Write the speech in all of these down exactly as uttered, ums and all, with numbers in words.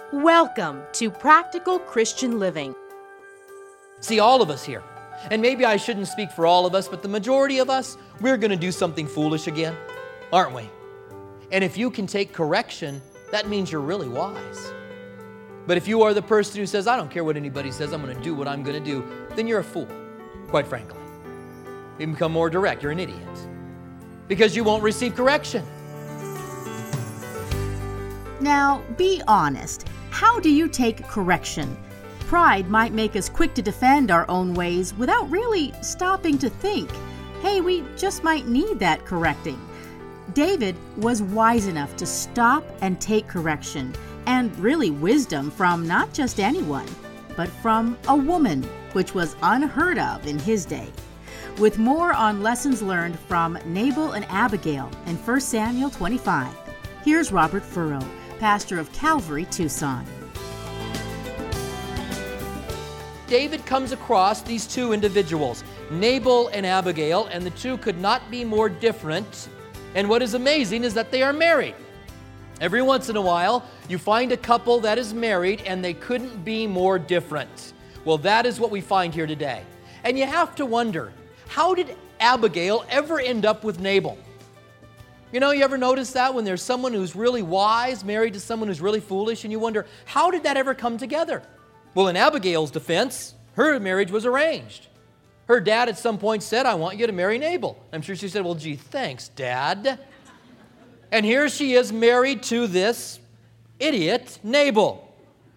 Welcome to Practical Christian Living. See, all of us here, and maybe I shouldn't speak for all of us, but the majority of us, we're going to do something foolish again, aren't we? And if you can take correction, that means you're really wise. But if you are the person who says, I don't care what anybody says, I'm going to do what I'm going to do, then you're a fool, quite frankly. You become more direct, you're an idiot, because you won't receive correction. Now, be honest. How do you take correction? Pride might make us quick to defend our own ways without really stopping to think, hey, we just might need that correcting. David was wise enough to stop and take correction, and really wisdom from not just anyone, but from a woman, which was unheard of in his day. With more on lessons learned from Nabal and Abigail in First Samuel twenty-five, here's Robert Furrow, pastor of Calvary, Tucson. David comes across these two individuals, Nabal and Abigail, and the two could not be more different. And what is amazing is that they are married. Every once in a while, you find a couple that is married and they couldn't be more different. Well, that is what we find here today. And you have to wonder, how did Abigail ever end up with Nabal? You know, you ever notice that when there's someone who's really wise married to someone who's really foolish, and you wonder, how did that ever come together? Well, in Abigail's defense, her marriage was arranged. Her dad at some point said, I want you to marry Nabal. I'm sure she said, well, gee, thanks, Dad. And here she is married to this idiot, Nabal.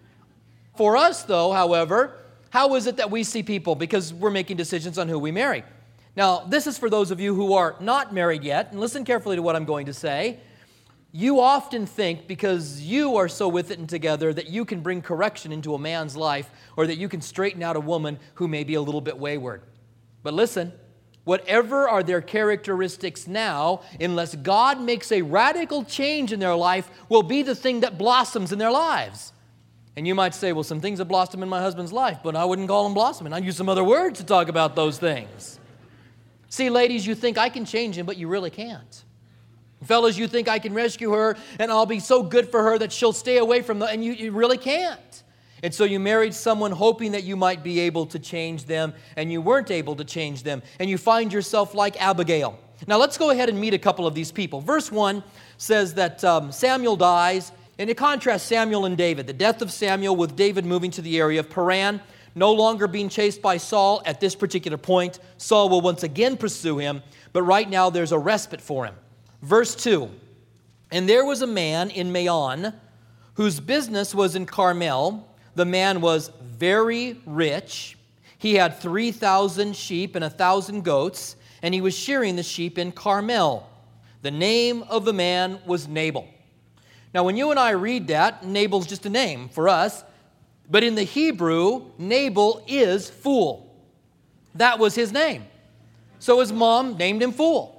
For us, though, however, how is it that we see people? Because we're making decisions on who we marry. Now, this is for those of you who are not married yet, and listen carefully to what I'm going to say. You often think because you are so with it and together that you can bring correction into a man's life, or that you can straighten out a woman who may be a little bit wayward. But listen, whatever are their characteristics now, unless God makes a radical change in their life, will be the thing that blossoms in their lives. And you might say, well, some things have blossomed in my husband's life, but I wouldn't call them blossoming. I'd use some other words to talk about those things. See, ladies, you think I can change him, but you really can't. Fellas, you think I can rescue her and I'll be so good for her that she'll stay away from them, and you, you really can't. And so you married someone hoping that you might be able to change them, and you weren't able to change them, and you find yourself like Abigail. Now let's go ahead and meet a couple of these people. Verse one says that um, Samuel dies, and it contrasts Samuel and David. The death of Samuel with David moving to the area of Paran, no longer being chased by Saul at this particular point. Saul will once again pursue him, but right now there's a respite for him. Verse two, and there was a man in Maon whose business was in Carmel. The man was very rich. He had three thousand sheep and one thousand goats, and he was shearing the sheep in Carmel. The name of the man was Nabal. Now, when you and I read that, Nabal's just a name for us, but in the Hebrew, Nabal is fool. That was his name. So his mom named him Fool.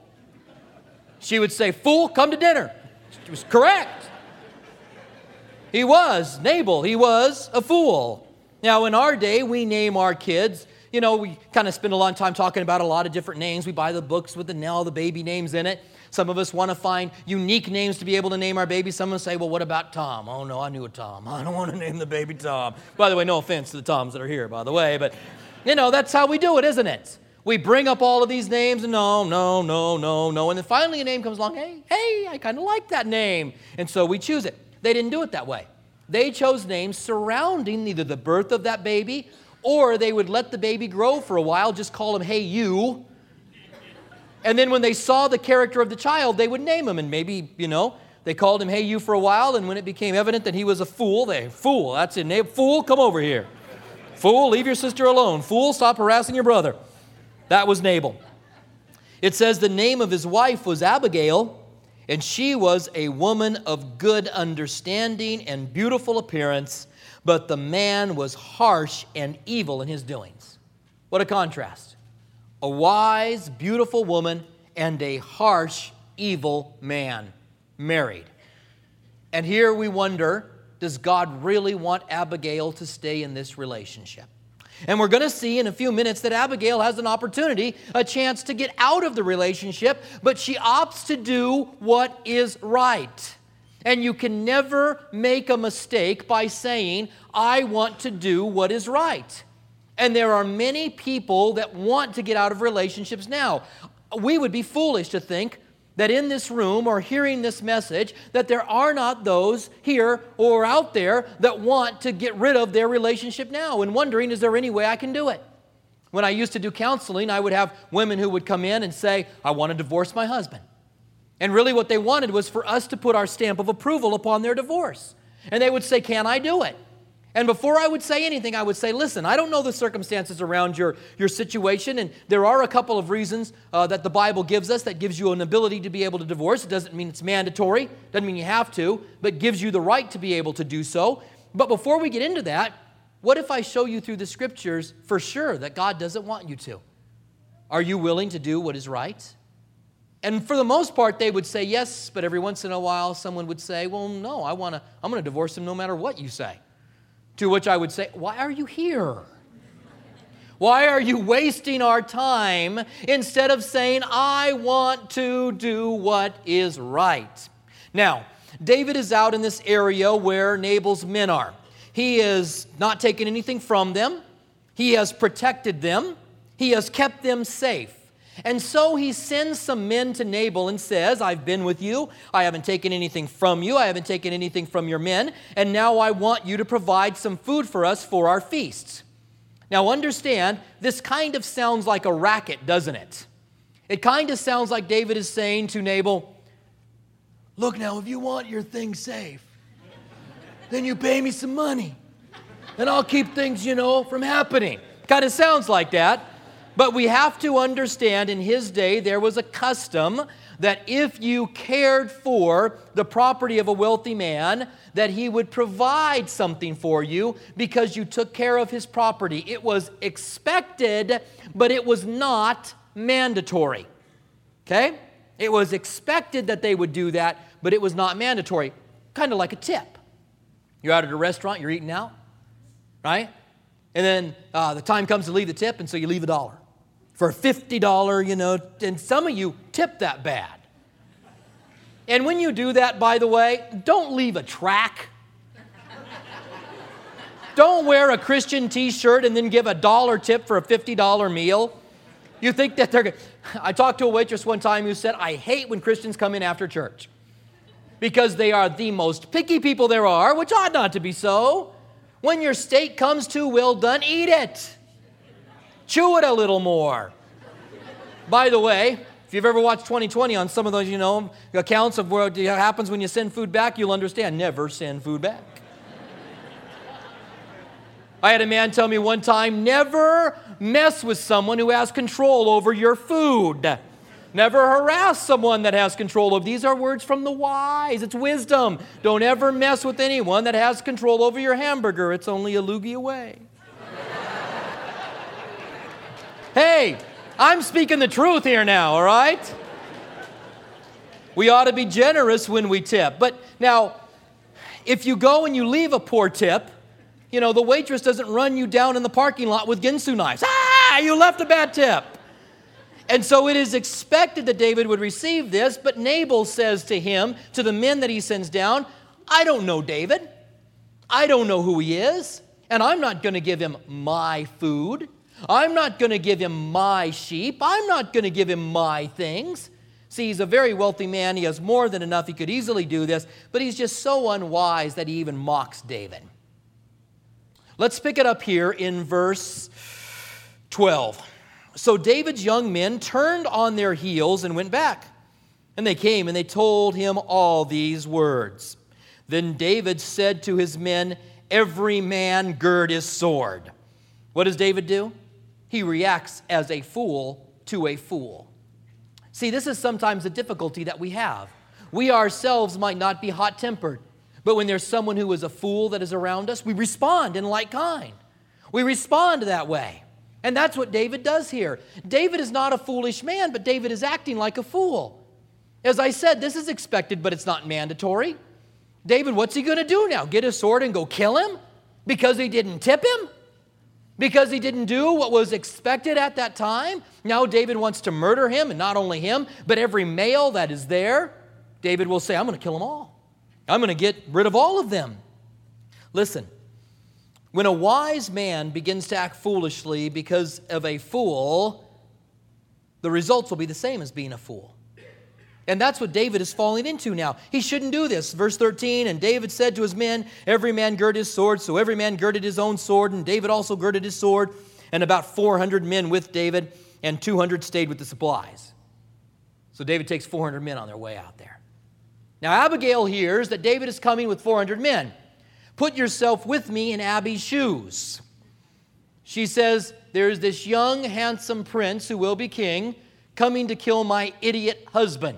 She would say, fool, come to dinner. She was correct. He was Nabal. He was a fool. Now, in our day, we name our kids. You know, we kind of spend a lot of time talking about a lot of different names. We buy the books with the, all the baby names in it. Some of us want to find unique names to be able to name our baby. Some of us say, well, what about Tom? Oh, no, I knew a Tom. I don't want to name the baby Tom. By the way, no offense to the Toms that are here, by the way. But, you know, that's how we do it, isn't it? We bring up all of these names, and no, no, no, no, no. And then finally a name comes along, hey, hey, I kind of like that name. And so we choose it. They didn't do it that way. They chose names surrounding either the birth of that baby, or they would let the baby grow for a while, just call him, hey, you. And then when they saw the character of the child, they would name him. And maybe, you know, they called him, hey, you for a while. And when it became evident that he was a fool, they, fool, that's it, name, fool, come over here. Fool, leave your sister alone. Fool, stop harassing your brother. That was Nabal. It says the name of his wife was Abigail, and she was a woman of good understanding and beautiful appearance, but the man was harsh and evil in his doings. What a contrast. A wise, beautiful woman and a harsh, evil man married. And here we wonder, does God really want Abigail to stay in this relationship? And we're going to see in a few minutes that Abigail has an opportunity, a chance to get out of the relationship, but she opts to do what is right. And you can never make a mistake by saying, I want to do what is right. And there are many people that want to get out of relationships now. We would be foolish to think that in this room or hearing this message that there are not those here or out there that want to get rid of their relationship now and wondering, is there any way I can do it? When I used to do counseling, I would have women who would come in and say, I want to divorce my husband. And really what they wanted was for us to put our stamp of approval upon their divorce. And they would say, can I do it? And before I would say anything, I would say, listen, I don't know the circumstances around your, your situation, and there are a couple of reasons uh, that the Bible gives us that gives you an ability to be able to divorce. It doesn't mean it's mandatory, doesn't mean you have to, but gives you the right to be able to do so. But before we get into that, what if I show you through the Scriptures for sure that God doesn't want you to? Are you willing to do what is right? And for the most part, they would say yes, but every once in a while, someone would say, well, no, I want to, I'm going to divorce him no matter what you say. To which I would say, why are you here? Why are you wasting our time instead of saying, I want to do what is right? Now, David is out in this area where Nabal's men are. He is not taking anything from them. He has protected them. He has kept them safe. And so he sends some men to Nabal and says, I've been with you. I haven't taken anything from you. I haven't taken anything from your men. And now I want you to provide some food for us for our feasts. Now understand, this kind of sounds like a racket, doesn't it? It kind of sounds like David is saying to Nabal, look now, if you want your thing safe, then you pay me some money. And I'll keep things, you know, from happening. Kind of sounds like that. But we have to understand in his day there was a custom that if you cared for the property of a wealthy man, that he would provide something for you because you took care of his property. It was expected, but it was not mandatory. Okay? It was expected that they would do that, but it was not mandatory. Kind of like a tip. You're out at a restaurant, you're eating out, right? And then uh, the time comes to leave the tip, and so you leave a dollar. For fifty dollars, you know, and some of you tip that bad. And when you do that, by the way, don't leave a track. Don't wear a Christian t-shirt and then give a dollar tip for a fifty dollar meal. You think that they're... I talked to a waitress one time who said, I hate when Christians come in after church because they are the most picky people there are, which ought not to be so. When your steak comes too well done, eat it. Chew it a little more. By the way, if you've ever watched twenty twenty on some of those, you know, accounts of what happens when you send food back, you'll understand. Never send food back. I had a man tell me one time, never mess with someone who has control over your food. Never harass someone that has control of. These are words from the wise. It's wisdom. Don't ever mess with anyone that has control over your hamburger. It's only a loogie away. Hey, I'm speaking the truth here now, all right? We ought to be generous when we tip. But now, if you go and you leave a poor tip, you know, the waitress doesn't run you down in the parking lot with Ginsu knives. Ah, you left a bad tip. And so it is expected that David would receive this, but Nabal says to him, to the men that he sends down, I don't know David. I don't know who he is, and I'm not going to give him my food. I'm not going to give him my sheep. I'm not going to give him my things. See, he's a very wealthy man. He has more than enough. He could easily do this, but he's just so unwise that he even mocks David. Let's pick it up here in verse twelve. So David's young men turned on their heels and went back. And they came and they told him all these words. Then David said to his men, every man gird his sword. What does David do? He reacts as a fool to a fool. See, this is sometimes the difficulty that we have. We ourselves might not be hot-tempered, but when there's someone who is a fool that is around us, we respond in like kind. We respond that way. And that's what David does here. David is not a foolish man, but David is acting like a fool. As I said, this is expected, but it's not mandatory. David, what's he going to do now? Get his sword and go kill him? Because he didn't tip him? Because he didn't do what was expected at that time? Now David wants to murder him, and not only him, but every male that is there. David will say, I'm going to kill them all. I'm going to get rid of all of them. Listen, when a wise man begins to act foolishly because of a fool, the results will be the same as being a fool. And that's what David is falling into now. He shouldn't do this. Verse thirteen, and David said to his men, every man gird his sword. So every man girded his own sword, and David also girded his sword, and about four hundred men with David, and two hundred stayed with the supplies. So David takes four hundred men on their way out there. Now Abigail hears that David is coming with four hundred men. Put yourself with me in Abby's shoes. She says, there's this young, handsome prince who will be king coming to kill my idiot husband.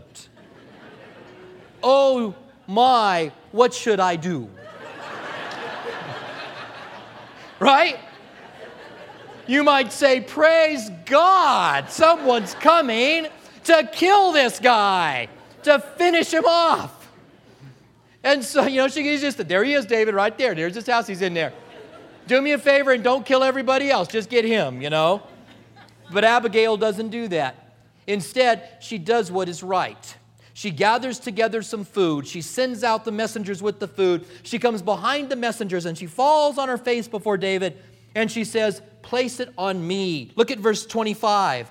Oh my, what should I do? Right? You might say, praise God, someone's coming to kill this guy, to finish him off. And so, you know, she's just, there he is, David, right there. There's his house, he's in there. Do me a favor and don't kill everybody else, just get him, you know. But Abigail doesn't do that. Instead, she does what is right. She gathers together some food. She sends out the messengers with the food. She comes behind the messengers and she falls on her face before David and she says, place it on me. Look at verse twenty-five.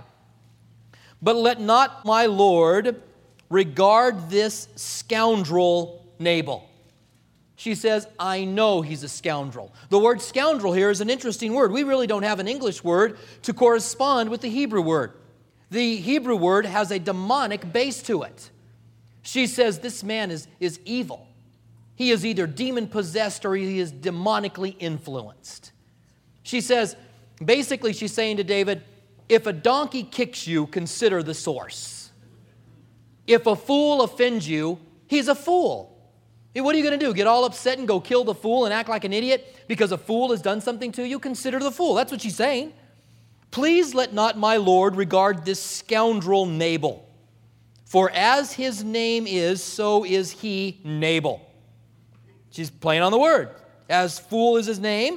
But let not my Lord regard this scoundrel Nabal. She says, I know he's a scoundrel. The word scoundrel here is an interesting word. We really don't have an English word to correspond with the Hebrew word. The Hebrew word has a demonic base to it. She says this man is, is evil. He is either demon-possessed or he is demonically influenced. She says, basically she's saying to David, if a donkey kicks you, consider the source. If a fool offends you, he's a fool. Hey, what are you going to do? Get all upset and go kill the fool and act like an idiot because a fool has done something to you? Consider the fool. That's what she's saying. Please let not my Lord regard this scoundrel Nabal. For as his name is, so is he Nabal. She's playing on the word. As fool is his name.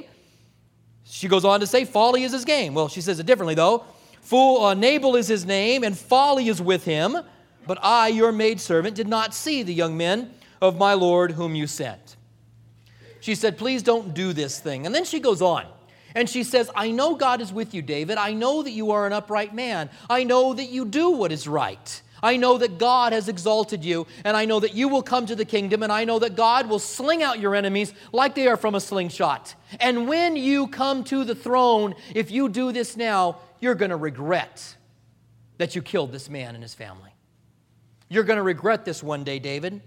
She goes on to say folly is his game. Well, she says it differently though. Fool, uh, Nabal is his name and folly is with him. But I, your maidservant, did not see the young men of my Lord whom you sent. She said, please don't do this thing. And then she goes on. And she says, I know God is with you, David. I know that you are an upright man. I know that you do what is right. I know that God has exalted you. And I know that you will come to the kingdom. And I know that God will sling out your enemies like they are from a slingshot. And when you come to the throne, if you do this now, you're going to regret that you killed this man and his family. You're going to regret this one day, David.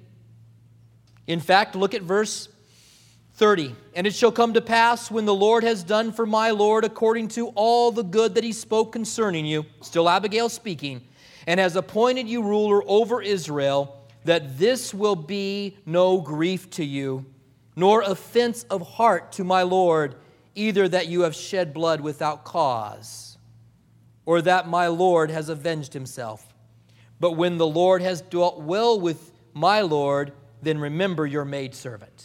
In fact, look at verse thirty. And it shall come to pass when the Lord has done for my Lord according to all the good that he spoke concerning you, still Abigail speaking, and has appointed you ruler over Israel, that this will be no grief to you, nor offense of heart to my Lord, either that you have shed blood without cause, or that my Lord has avenged himself. But when the Lord has dwelt well with my Lord, then remember your maidservant.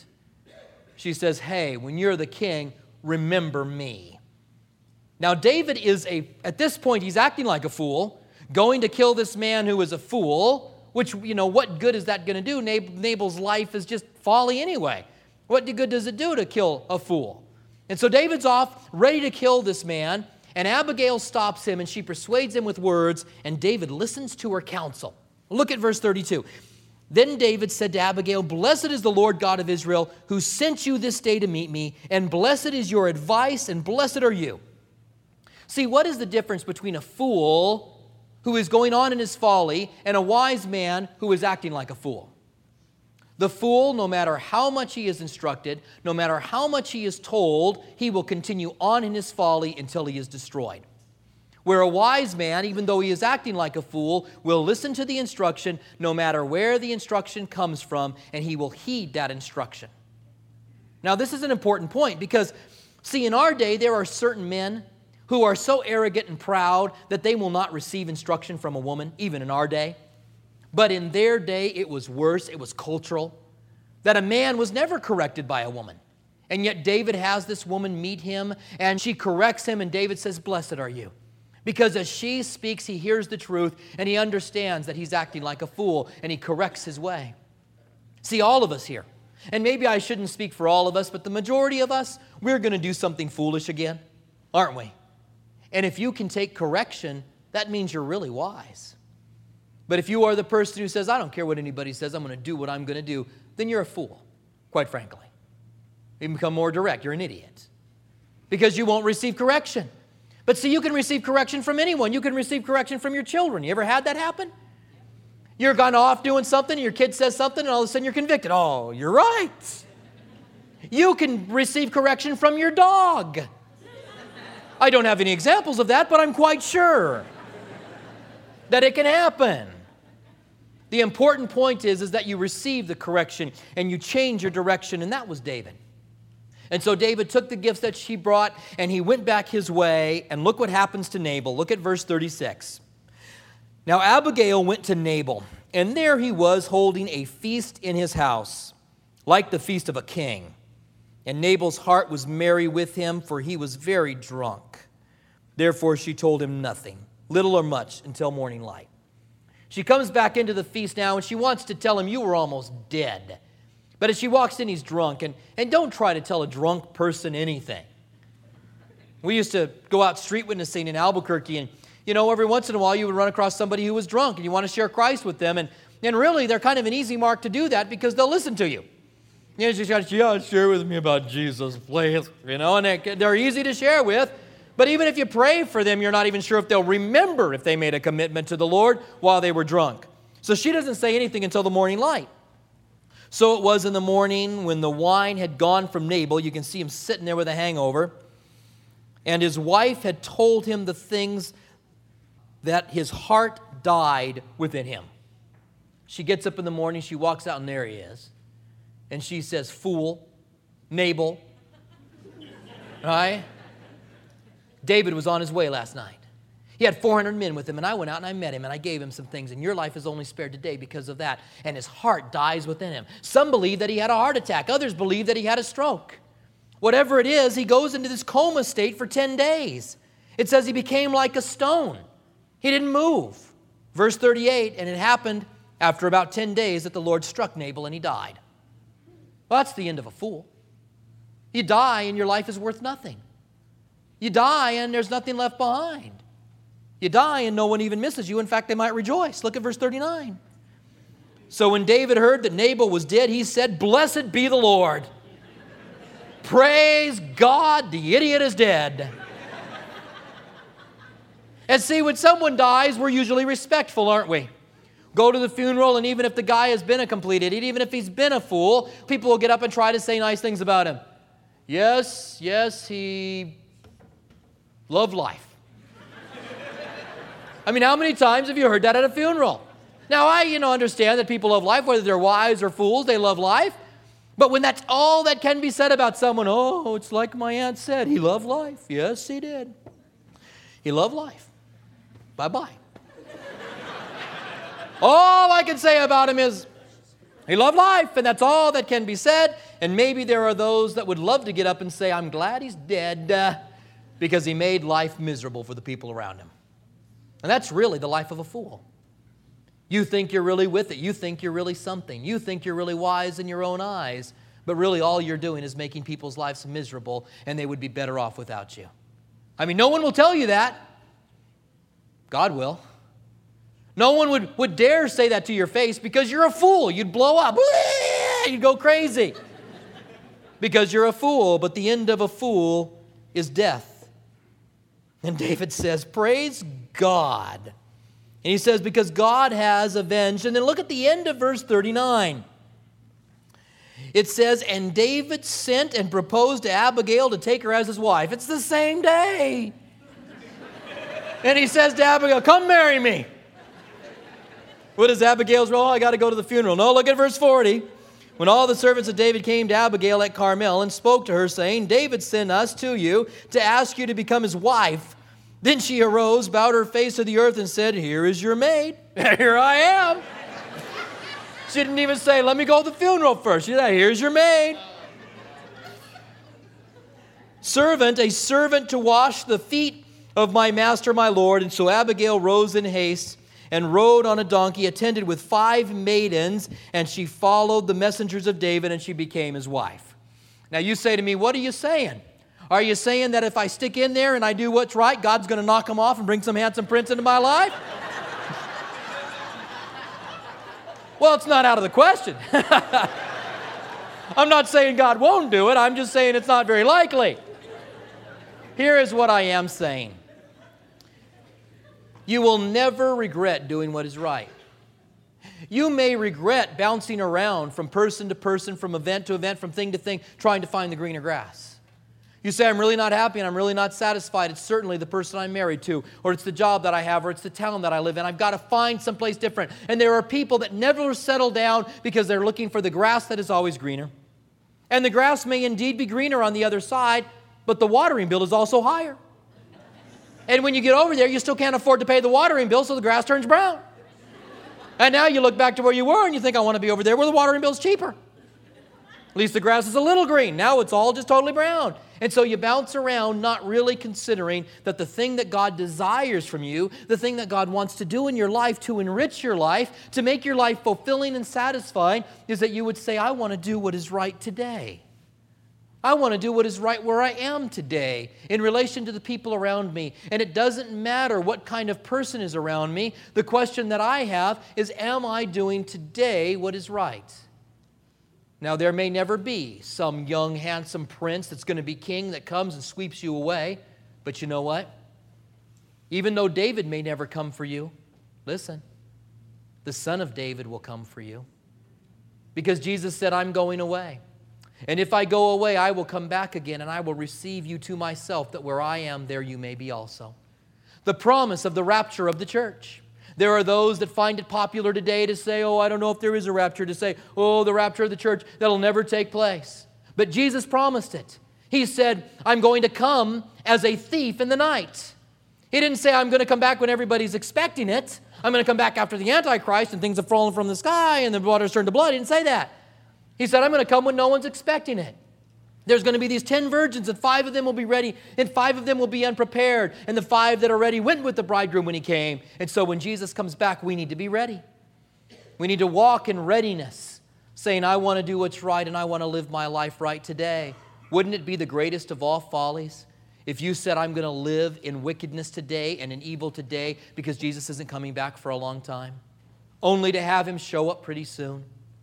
She says, hey, when you're the king, remember me. Now, David is a, at this point, he's acting like a fool, going to kill this man who is a fool, which, you know, what good is that going to do? Nabal's life is just folly anyway. What good does it do to kill a fool? And so David's off, ready to kill this man, and Abigail stops him, and she persuades him with words, and David listens to her counsel. Look at verse thirty-two. Then David said to Abigail, blessed is the Lord God of Israel, who sent you this day to meet me, and blessed is your advice, and blessed are you. See, what is the difference between a fool who is going on in his folly and a wise man who is acting like a fool? The fool, no matter how much he is instructed, no matter how much he is told, he will continue on in his folly until he is destroyed. Where a wise man, even though he is acting like a fool, will listen to the instruction no matter where the instruction comes from, and he will heed that instruction. Now, this is an important point because, see, in our day, there are certain men who are so arrogant and proud that they will not receive instruction from a woman, even in our day. But in their day, it was worse. It was cultural. That a man was never corrected by a woman. And yet David has this woman meet him, and she corrects him, and David says, blessed are you. Because as she speaks, he hears the truth, and he understands that he's acting like a fool, and he corrects his way. See, all of us here, And maybe I shouldn't speak for all of us, but the majority of us, we're going to do something foolish again, aren't we? And if you can take correction, that means you're really wise. But if you are the person who says, I don't care what anybody says, I'm going to do what I'm going to do, then you're a fool, quite frankly. You become more direct. You're an idiot. Because you won't receive correction. But see, you can receive correction from anyone. You can receive correction from your children. You ever had that happen? You're gone off doing something, and your kid says something, and all of a sudden you're convicted. Oh, you're right. You can receive correction from your dog. I don't have any examples of that, but I'm quite sure that it can happen. The important point is, is that you receive the correction and you change your direction, and that was David. And so David took the gifts that she brought, and he went back his way, and look what happens to Nabal. Look at verse thirty-six. Now Abigail went to Nabal, and there he was holding a feast in his house, like the feast of a king. And Nabal's heart was merry with him, for he was very drunk. Therefore she told him nothing, little or much, until morning light. She comes back into the feast now, and she wants to tell him, you were almost dead. But as she walks in, he's drunk. And, and don't try to tell a drunk person anything. We used to go out street witnessing in Albuquerque, and you know, every once in a while you would run across somebody who was drunk, and you want to share Christ with them. And, and really, they're kind of an easy mark to do that because they'll listen to you. You know, just got to, yeah, share with me about Jesus, please. You know, and they, they're easy to share with. But even if you pray for them, you're not even sure if they'll remember if they made a commitment to the Lord while they were drunk. So she doesn't say anything until the morning light. So it was in the morning when the wine had gone from Nabal. You can see him sitting there with a hangover. And his wife had told him the things that his heart died within him. She gets up in the morning, she walks out, and there he is. And she says, fool, Nabal. Right? David was on his way last night. He had four hundred men with him, and I went out and I met him, and I gave him some things, and your life is only spared today because of that. And his heart dies within him. Some believe that he had a heart attack. Others believe that he had a stroke. Whatever it is, he goes into this coma state for ten days. It says he became like a stone. He didn't move. Verse thirty-eight, and it happened after about ten days that the Lord struck Nabal and he died. Well, that's the end of a fool. You die and your life is worth nothing. You die and there's nothing left behind. You die and no one even misses you. In fact, they might rejoice. Look at verse thirty-nine. So when David heard that Nabal was dead, he said, blessed be the Lord. Praise God, the idiot is dead. And see, when someone dies, we're usually respectful, aren't we? Go to the funeral, and even if the guy has been a complete idiot, even if he's been a fool, people will get up and try to say nice things about him. Yes, yes, he loved life. I mean, how many times have you heard that at a funeral? Now, I, you know, understand that people love life, whether they're wise or fools, they love life. But when that's all that can be said about someone, oh, it's like my aunt said, he loved life. Yes, he did. He loved life. Bye-bye. All I can say about him is he loved life, and that's all that can be said. And maybe there are those that would love to get up and say, I'm glad he's dead uh, because he made life miserable for the people around him. And that's really the life of a fool. You think you're really with it. You think you're really something. You think you're really wise in your own eyes. But really all you're doing is making people's lives miserable, and they would be better off without you. I mean, no one will tell you that. God will. No one would, would dare say that to your face because you're a fool. You'd blow up. You'd go crazy because you're a fool. But the end of a fool is death. And David says, praise God. And he says, because God has avenged. And then look at the end of verse thirty-nine. It says, and David sent and proposed to Abigail to take her as his wife. It's the same day. And he says to Abigail, come marry me. What is Abigail's role? I got to go to the funeral. No, look at verse forty. When all the servants of David came to Abigail at Carmel and spoke to her, saying, David sent us to you to ask you to become his wife. Then she arose, bowed her face to the earth, and said, here is your maid. Here I am. She didn't even say, let me go to the funeral first. She said, here's your maid. Servant, a servant to wash the feet of my master, my lord. And so Abigail rose in haste and rode on a donkey, attended with five maidens, and she followed the messengers of David, and she became his wife. Now you say to me, what are you saying? Are you saying that if I stick in there and I do what's right, God's going to knock them off and bring some handsome prince into my life? Well, it's not out of the question. I'm not saying God won't do it. I'm just saying it's not very likely. Here is what I am saying. You will never regret doing what is right. You may regret bouncing around from person to person, from event to event, from thing to thing, trying to find the greener grass. You say, I'm really not happy and I'm really not satisfied. It's certainly the person I'm married to, or it's the job that I have, or it's the town that I live in. I've got to find someplace different. And there are people that never settle down because they're looking for the grass that is always greener. And the grass may indeed be greener on the other side, but the watering bill is also higher. And when you get over there, you still can't afford to pay the watering bill, so the grass turns brown. And now you look back to where you were and you think, I want to be over there where the watering bill is cheaper. At least the grass is a little green. Now it's all just totally brown. And so you bounce around not really considering that the thing that God desires from you, the thing that God wants to do in your life to enrich your life, to make your life fulfilling and satisfying, is that you would say, I want to do what is right today. I want to do what is right where I am today in relation to the people around me. And it doesn't matter what kind of person is around me. The question that I have is, am I doing today what is right? Now, there may never be some young, handsome prince that's going to be king that comes and sweeps you away. But you know what? Even though David may never come for you, listen, the Son of David will come for you. Because Jesus said, I'm going away. And if I go away, I will come back again, and I will receive you to myself, that where I am, there you may be also. The promise of the rapture of the church. There are those that find it popular today to say, oh, I don't know if there is a rapture, to say, oh, the rapture of the church, that'll never take place. But Jesus promised it. He said, I'm going to come as a thief in the night. He didn't say, I'm going to come back when everybody's expecting it. I'm going to come back after the Antichrist and things have fallen from the sky and the water's turned to blood. He didn't say that. He said, I'm going to come when no one's expecting it. There's going to be these ten virgins, and five of them will be ready, and five of them will be unprepared. And the five that are ready went with the bridegroom when he came. And so when Jesus comes back, we need to be ready. We need to walk in readiness, saying, I want to do what's right, and I want to live my life right today. Wouldn't it be the greatest of all follies if you said, I'm going to live in wickedness today and in evil today because Jesus isn't coming back for a long time, only to have him show up pretty soon?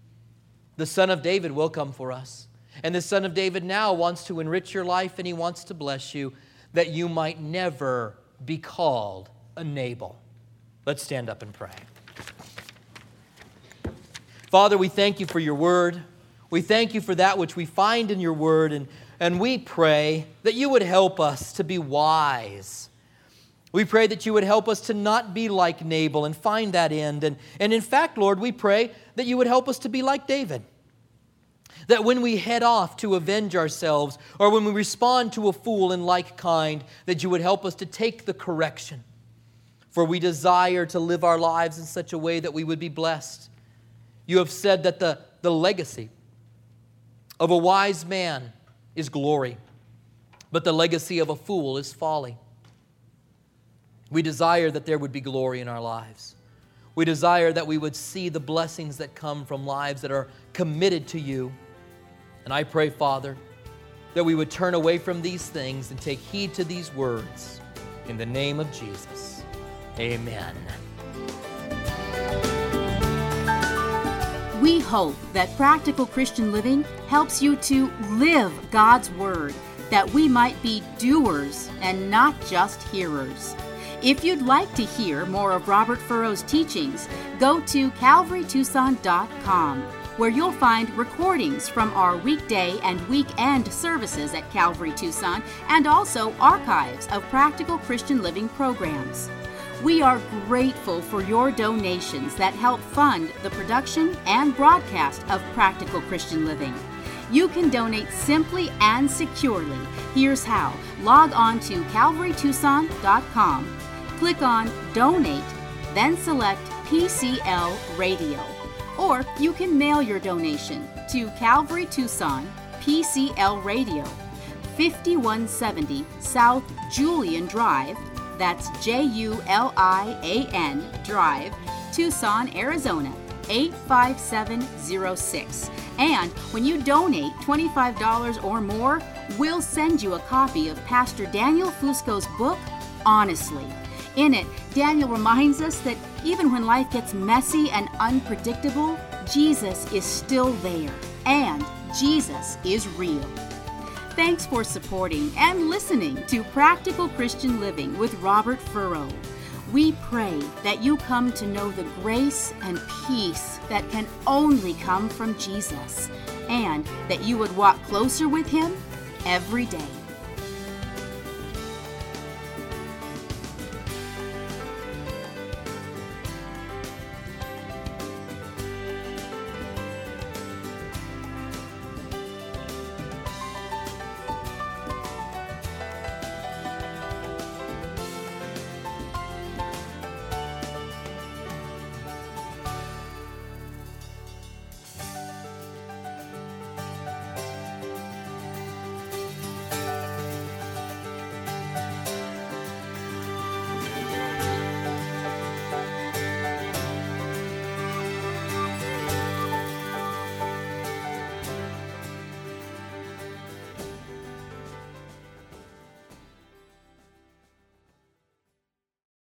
The Son of David will come for us. And the Son of David now wants to enrich your life, and he wants to bless you, that you might never be called a Nabal. Let's stand up and pray. Father, we thank you for your word. We thank you for that which we find in your word, and, and we pray that you would help us to be wise. We pray that you would help us to not be like Nabal and find that end. And, and in fact, Lord, we pray that you would help us to be like David. That when we head off to avenge ourselves, or when we respond to a fool in like kind, that you would help us to take the correction. For we desire to live our lives in such a way that we would be blessed. You have said that the, the legacy of a wise man is glory, but the legacy of a fool is folly. We desire that there would be glory in our lives. We desire that we would see the blessings that come from lives that are committed to you. And I pray, Father, that we would turn away from these things and take heed to these words. In the name of Jesus, amen. We hope that Practical Christian Living helps you to live God's Word, that we might be doers and not just hearers. If you'd like to hear more of Robert Furrow's teachings, go to calvary tucson dot com, where you'll find recordings from our weekday and weekend services at Calvary Tucson, and also archives of Practical Christian Living programs. We are grateful for your donations that help fund the production and broadcast of Practical Christian Living. You can donate simply and securely. Here's how. Log on to calvary tucson dot com. Click on Donate, then select P C L Radio. Or you can mail your donation to Calvary Tucson, P C L Radio, fifty-one seventy South Julian Drive, That's J U L I A N Drive, Tucson, Arizona, eight five seven zero six. And when you donate twenty-five dollars or more, we'll send you a copy of Pastor Daniel Fusco's book, Honestly. In it, Daniel reminds us that even when life gets messy and unpredictable, Jesus is still there, and Jesus is real. Thanks for supporting and listening to Practical Christian Living with Robert Furrow. We pray that you come to know the grace and peace that can only come from Jesus, and that you would walk closer with Him every day.